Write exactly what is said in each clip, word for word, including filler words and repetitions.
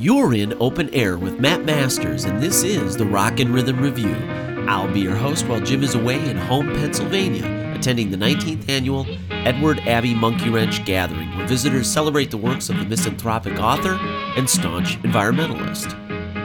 You're in Open Air with Matt Masters, and this is the Rock and Rhythm Review. I'll be your host while Jim is away in home Pennsylvania, attending the nineteenth Annual Edward Abbey Monkey Wrench Gathering, where visitors celebrate the works of the misanthropic author and staunch environmentalist.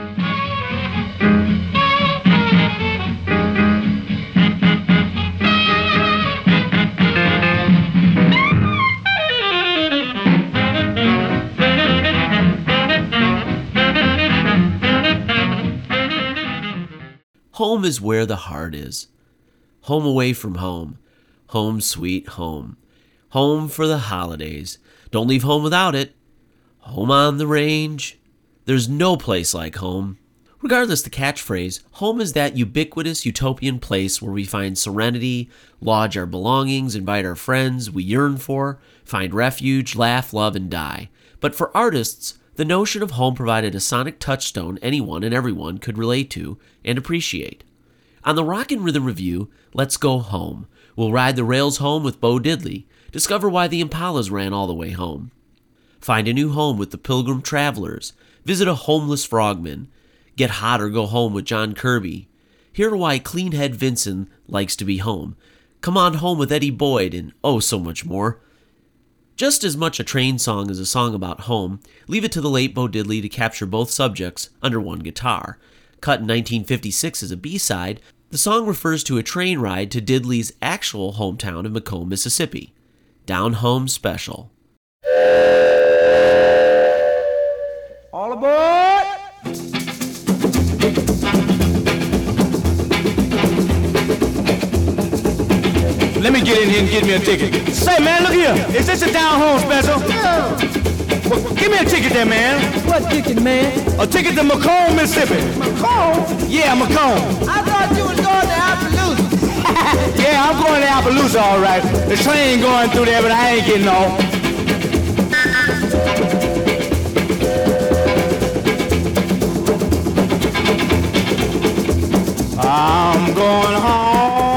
Home is where the heart is. Home away from home. Home sweet home. Home for the holidays. Don't leave home without it. Home on the range. There's no place like home. Regardless the catchphrase, home is that ubiquitous utopian place where we find serenity, lodge our belongings, invite our friends we yearn for, find refuge, laugh, love, and die. But for artists, the notion of home provided a sonic touchstone anyone and everyone could relate to and appreciate. On the Rock and Rhythm Review, let's go home. We'll ride the rails home with Bo Diddley, discover why the Impalas ran all the way home, find a new home with the Pilgrim Travelers, visit a homeless frogman, get hot or go home with John Kirby, hear why Cleanhead Vincent likes to be home, come on home with Eddie Boyd, and oh so much more. Just as much a train song as a song about home, leave it to the late Bo Diddley to capture both subjects under one guitar. Cut in nineteen fifty-six as a B-side, the song refers to a train ride to Diddley's actual hometown of Macomb, Mississippi. Down Home Special. All aboard! Let me get in here and get me a ticket. Say, man, look here. Is this a down home special? Yeah. Well, give me a ticket there, man. What ticket, man? A ticket to Macomb, Mississippi. Macomb? Yeah, Macomb. I thought you was going to Appaloosa. Yeah, I'm going to Appaloosa, all right. The train going through there, but I ain't getting off. I'm going home.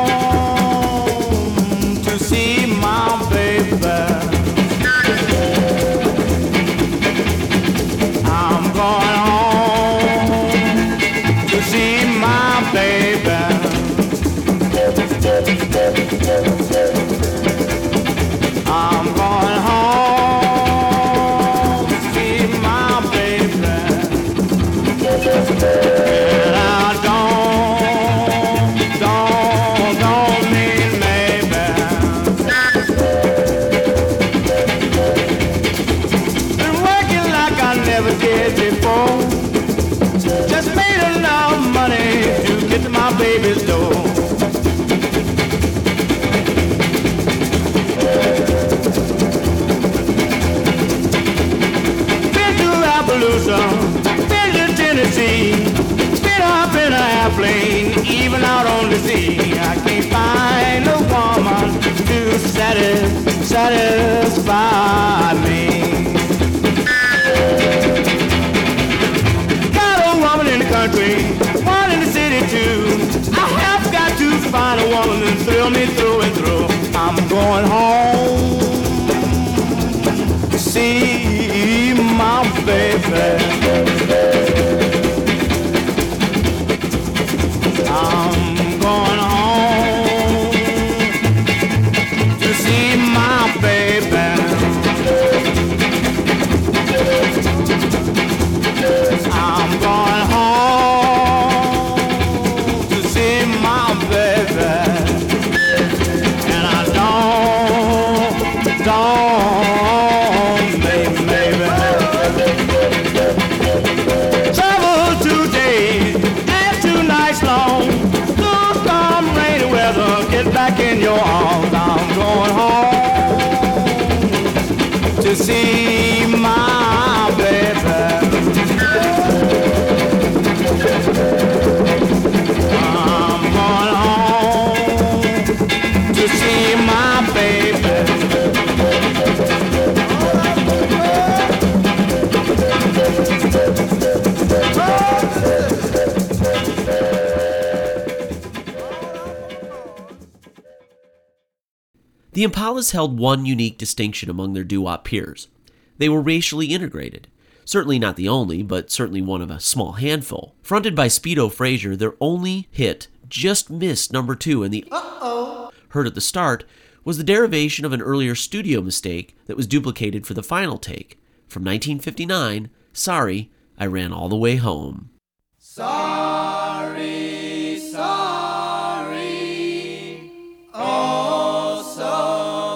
Baby's door. Been to Appaloosa, been to Tennessee, been up in an airplane, even out on the sea. I can't find a woman to satis- satisfy me. Got a woman in the country, one in the city too. I have got to find a woman that thrill me through and through. I'm going home to see my baby. I'm going home to see my baby. I'm going home to see my baby, and I don't, don't, baby, baby. Travel two days and two nights long, through storm, rainy weather, get back in your arms. I'm going home to see my baby. I'm going home to see my baby. The Impalas held one unique distinction among their doo-wop peers. They were racially integrated. Certainly not the only, but certainly one of a small handful. Fronted by Speedo Frazier, their only hit just missed number two, and the uh-oh heard at the start was the derivation of an earlier studio mistake that was duplicated for the final take. From nineteen fifty-nine, Sorry, I Ran All the Way Home. Sorry, sorry, oh so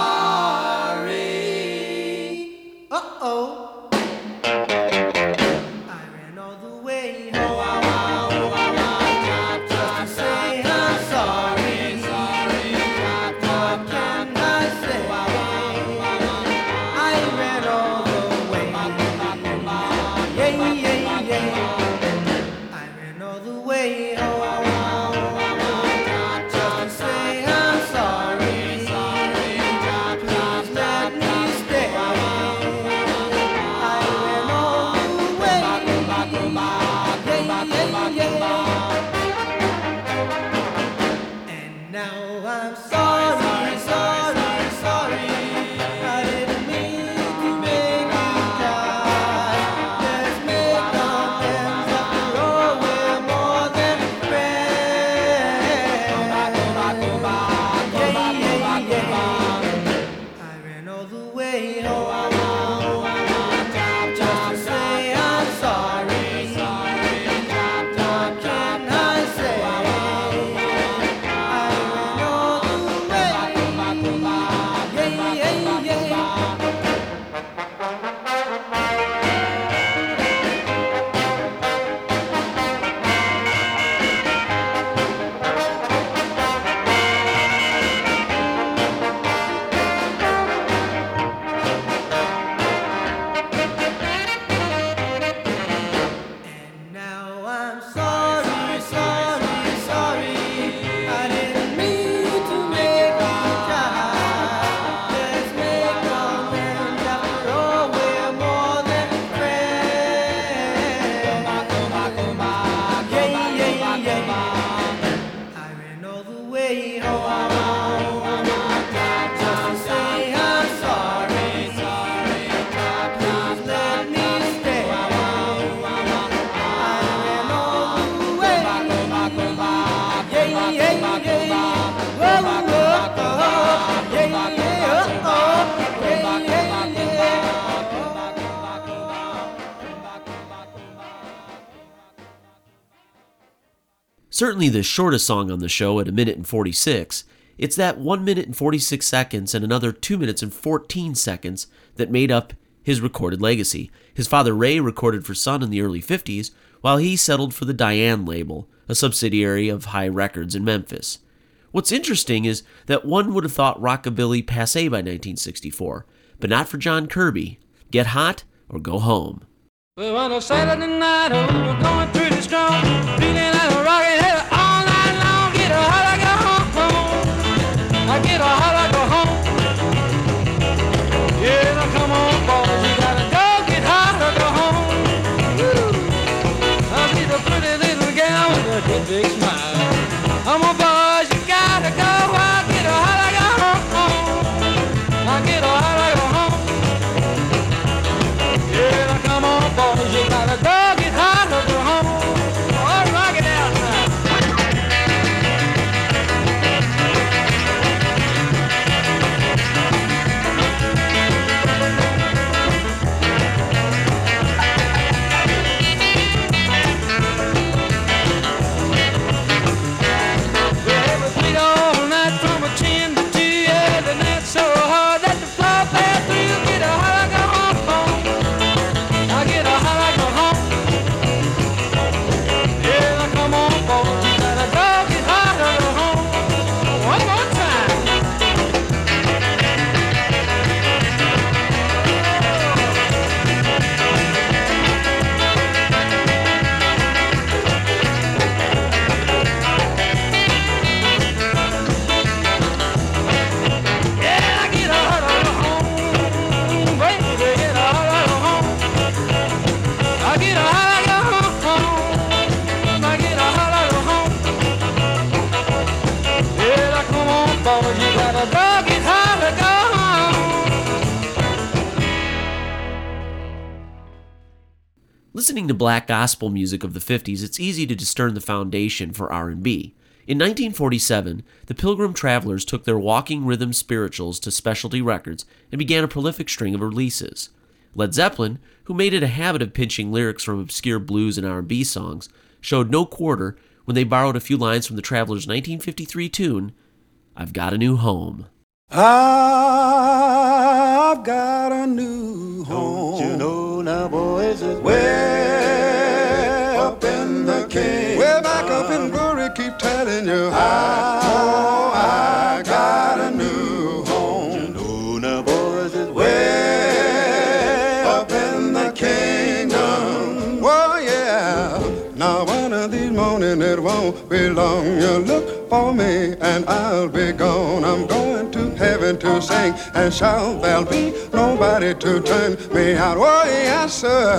sorry. Uh-oh, I ran all the way home. Just to say I'm sorry, sorry. What can I say? I ran all the way. Yeah, yeah, yeah. I ran all the way home. Just to say I'm sorry, sorry. Please let me stay. I ran all the way. Yeah, yeah, yeah. And now I'm sorry, sorry, sorry. I didn't mean to make you cry. Let's make amends. After all, we're more than friends. Yeah, yeah, yeah. I ran all the way home. Just to say I'm sorry. What can I say? I ran all the way. Yeah, yeah, yeah. And now I'm sorry, sorry, sorry. I didn't mean to make you cry. Let's make amends. After all, we're more than friends. Yeah, yeah, yeah. I ran all the way home. Just to say I'm sorry, sorry. Please let me stay. I ran all the way. Yeah, yeah, yeah. Whoa, whoa, oh. Yeah, yeah, oh, oh. Yeah, yeah, yeah. Certainly the shortest song on the show at a minute and forty-six, it's that one minute and forty-six seconds and another two minutes and fourteen seconds that made up his recorded legacy. His father Ray recorded for Sun in the early fifties, while he settled for the Diane label, a subsidiary of High Records in Memphis. What's interesting is that one would have thought rockabilly passé by nineteen sixty-four, but not for John Kirby. Get hot or go home. Well, on a Saturday night, oh, we're going pretty strong. Feeling like a rockin' head all night long. Get a hot, I go home. I get a hot, I go home. Yeah, now come on, boys. You gotta go get hot or go home. Woo. I'll be the pretty little gal with a good big smile. Come on, boys. You gotta go. I get a hot, I go home. I get a hot, I go home. Yeah, now come on, boys, you gotta go get hot or go home. All right, Listening to black gospel music of the fifties, it's easy to discern the foundation for R and B. In nineteen forty-seven, the Pilgrim Travelers took their walking rhythm spirituals to Specialty Records and began a prolific string of releases. Led Zeppelin, who made it a habit of pinching lyrics from obscure blues and R and B songs, showed no quarter when they borrowed a few lines from the Travelers' nineteen fifty-three tune, I've Got a New Home. I've got a new home. Don't you know now, boys, it's way up in the kingdom. Way back up in glory, keep telling you how. Oh, I got a new home. Don't you know now, boys, it's way up in the kingdom. Oh, yeah. Now one of these mornings it won't be long. You look for me and I'll be gone. I'm going to heaven to sing and shout. There'll be nobody to turn me out. Oh yes sir,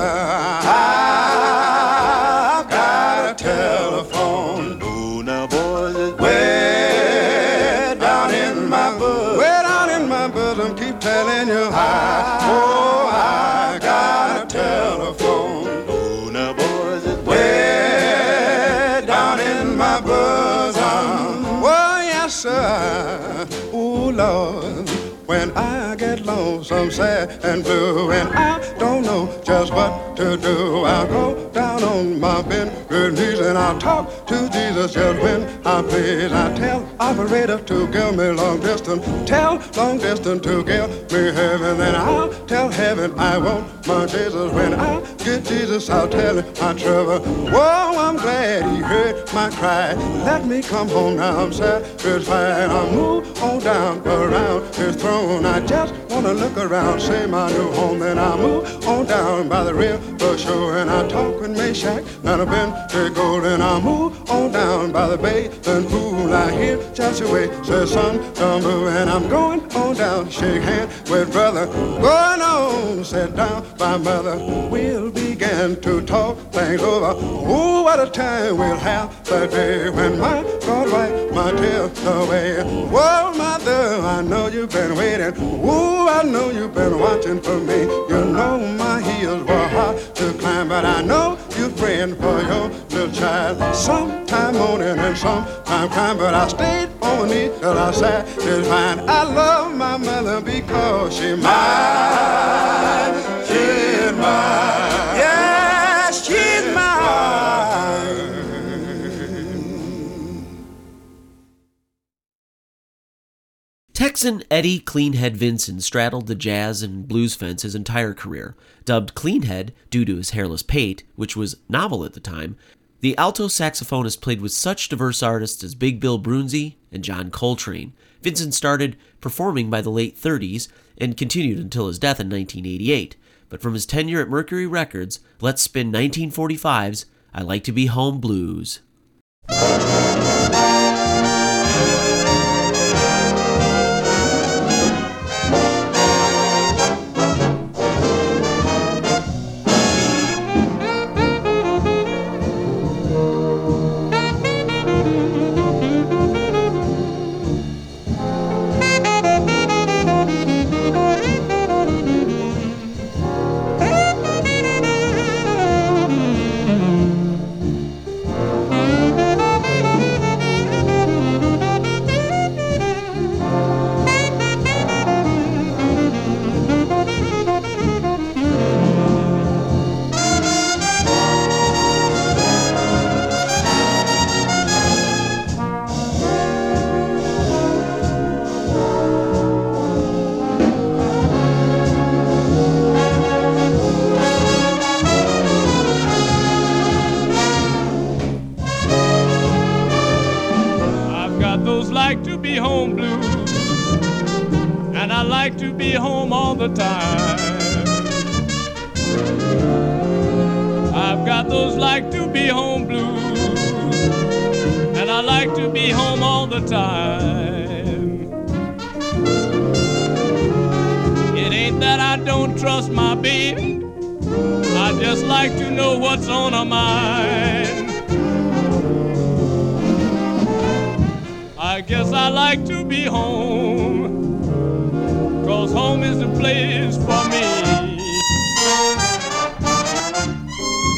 I've got a telephone. Oh now boys, it's way down in my bosom. Way down in my bosom, keep telling you how. Oh, I got a telephone. Oh now boys, it's way down in my bosom. Oh yes sir. Oh Lord, when I get lonesome, sad and blue, and I don't know just what to do, I'll go down on my bended knees and I'll talk to Jesus just when I please. I tell operator to give me long distance, tell long distance to give me heaven, then I'll tell heaven I want my Jesus. When I get Jesus, I'll tell him my trouble. Whoa, I'm glad he heard my cry. Let me come home now, I'm satisfied. I'll move on down around his throne. I just wanna look around, see my new home, then I'll move on down by the river shore, and I'll talk with Meshach, not a been to gold, and I'll move on down by the bay and pool. I hear Joshua say, son, don't move, and I'm going on down, shake hand with brother, going on, sit down by mother. We'll begin to talk things over. Oh, what a time we'll have that day when my God wipe my tears away. Whoa, mother, I know you've been waiting. Ooh, I know you've been watching for me. You know my heels were hard to climb, but I know you're praying for your little child. Sometime morning and sometime crying, but I stayed on my knees till I satisfied. I love my mother because she mine. She's mine. Yes, she's mine. Texan Eddie Cleanhead Vinson straddled the jazz and blues fence his entire career. Dubbed Cleanhead due to his hairless pate, which was novel at the time, the alto saxophonist played with such diverse artists as Big Bill Broonzy and John Coltrane. Vinson started performing by the late thirties and continued until his death in nineteen eighty-eight. But from his tenure at Mercury Records, let's spin nineteen forty-five's I Like to Be Home Blues. like to be home blues, and I like to be home all the time. I've got those like to be home blues, and I like to be home all the time. It ain't that I don't trust my baby, I just like to know what's on her mind. I guess I like to be home, 'cause home is the place for me.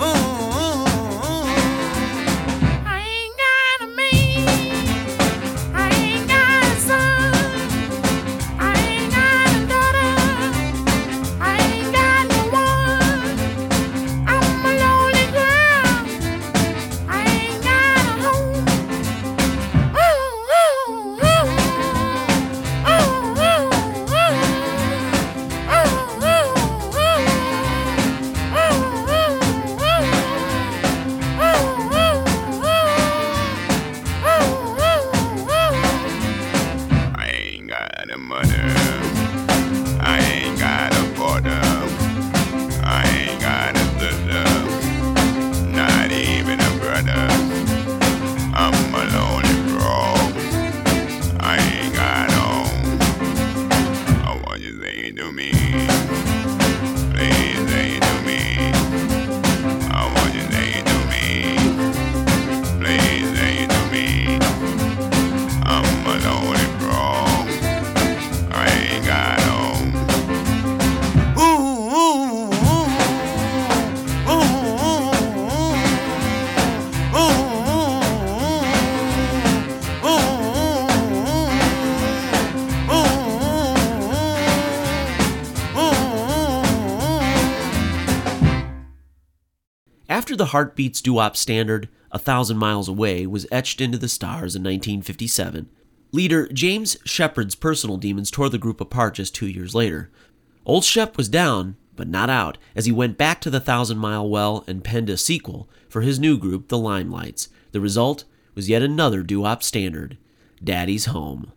After the Heartbeats doo-wop standard, A Thousand Miles Away, was etched into the stars in nineteen fifty-seven, leader James Shepard's personal demons tore the group apart just two years later. Old Shep was down, but not out, as he went back to the Thousand Mile Well and penned a sequel for his new group, the Limelights. The result was yet another doo-wop standard, Daddy's Home.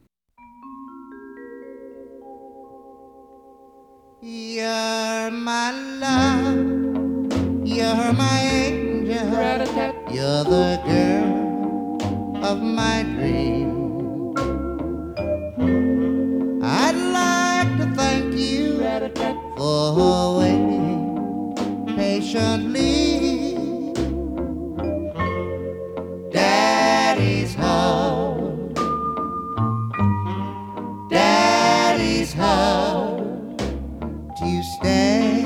You're my love, you're my angel, you're the girl of my dream. I'd like to thank you for waiting patiently. Daddy's home, Daddy's home to stay.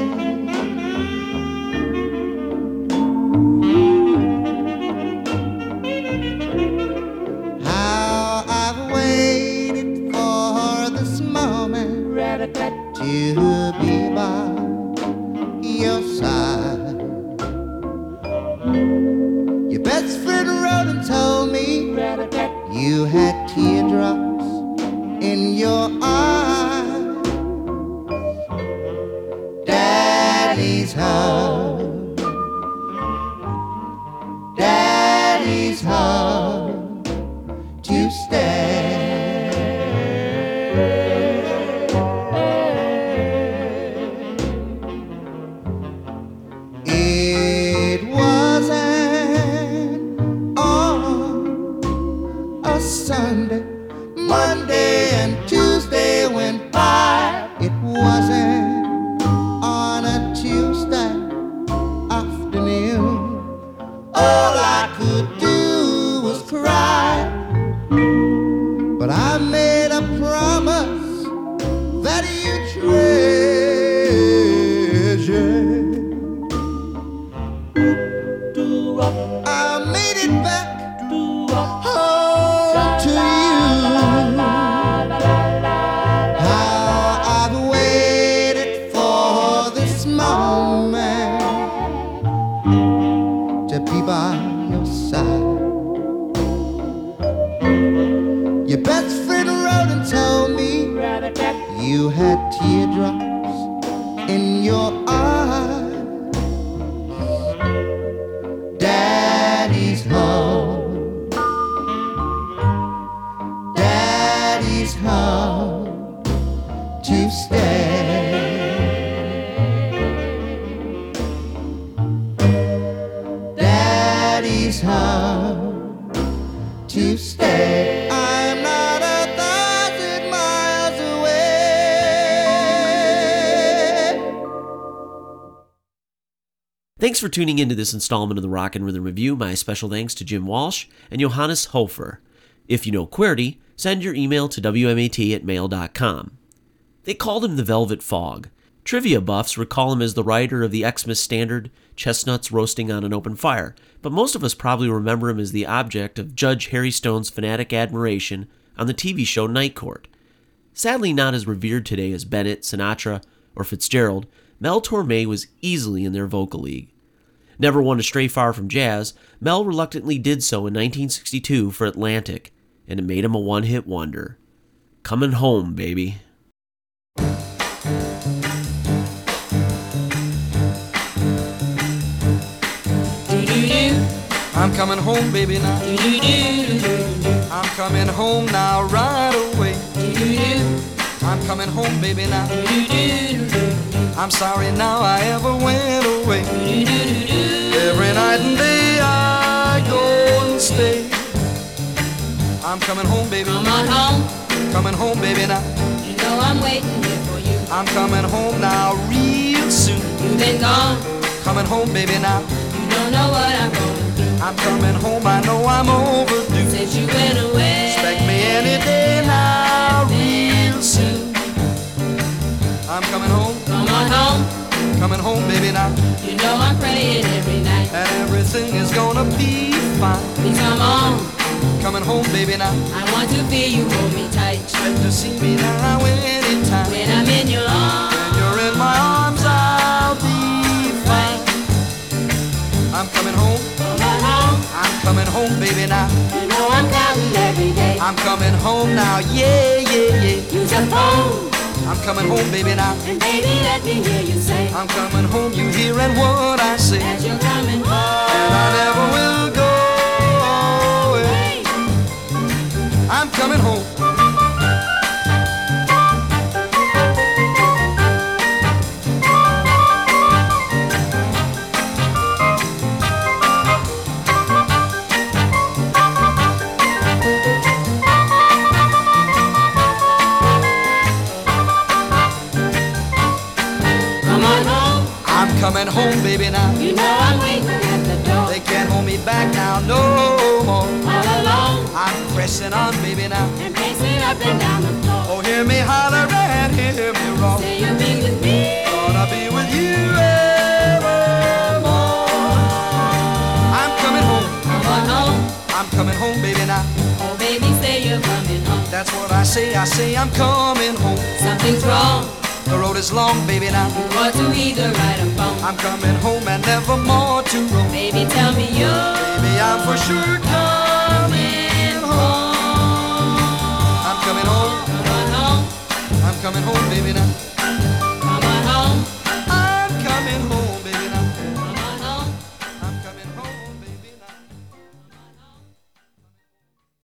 How I've waited for this moment to be by your side. Your best friend wrote and told me you had teardrops in your eyes. Daddy's home, Daddy's home to stay. It wasn't on a Sunday, Monday and Tuesday went by. It wasn't on a Tuesday afternoon. All I could do was cry, but I made a promise that you treasure. I made it back home to you. How I've waited for this moment to be by your side. Your best friend wrote and told me you had teardrops in your eyes. Daddy's home, Daddy's home to stay. Daddy's home to stay. I'm not a thousand miles away. Thanks for tuning into this installment of the Rock and Rhythm Review. My special thanks to Jim Walsh and Johannes Hofer. If you know QWERTY, send your email to W M A T at mail dot com. They called him the Velvet Fog. Trivia buffs recall him as the writer of the Xmas standard, Chestnuts Roasting on an Open Fire, but most of us probably remember him as the object of Judge Harry Stone's fanatic admiration on the T V show Night Court. Sadly not as revered today as Bennett, Sinatra, or Fitzgerald, Mel Torme was easily in their vocal league. Never one to stray far from jazz, Mel reluctantly did so in nineteen sixty-two for Atlantic, and it made him a one-hit wonder. Coming Home, Baby. I'm coming home, baby, now. I'm coming home now, right away. I'm coming home, baby, now. I'm sorry now I ever went away. Every night and day I go and stay. I'm coming home, baby. Come on home. Coming home, baby, now. You know I'm waiting here for you. I'm coming home now real soon. You've been gone. Coming home, baby, now. You don't know what I'm gonna do. I'm coming home, I know I'm overdue. Since you went away. Expect me any day now real soon. I'm coming home. Come on home. Coming home, baby, now. You know I'm praying every night. And everything is gonna be fine. Please come on. Coming home, baby, now. I want to feel you hold me tight. Expect to see me now anytime. When I'm in your arms. When you're in my arms, I'll be fine. I'm I'm coming home. Come on home. I'm coming home, baby, now. You know I'm counting every day. I'm coming home now, yeah, yeah, yeah. Use your phone. I'm coming home, baby, now. And baby, let me hear you say I'm coming home, you hearing what I say. that you're coming home. And I never will go away. I'm coming home. Come on home. I'm coming home, baby, now. You know I'm waiting at the door. They can't hold me back now, no more. All alone. I'm pressing on, baby, now. And pacing up and down the floor. Oh, hear me holler and hear me roar. Say you'll be with me. Gonna be with you evermore. I'm coming home. Come on home. I'm coming home, baby, now. Oh, baby, say you're coming home. That's what I say. I say I'm coming home. Something's wrong. The road is long, baby, now. You ought to either ride or phone. I'm coming home and never more to roam. Baby, tell me you're Baby, I'm for sure coming home. I'm coming home. Come on home. I'm coming home, baby, now.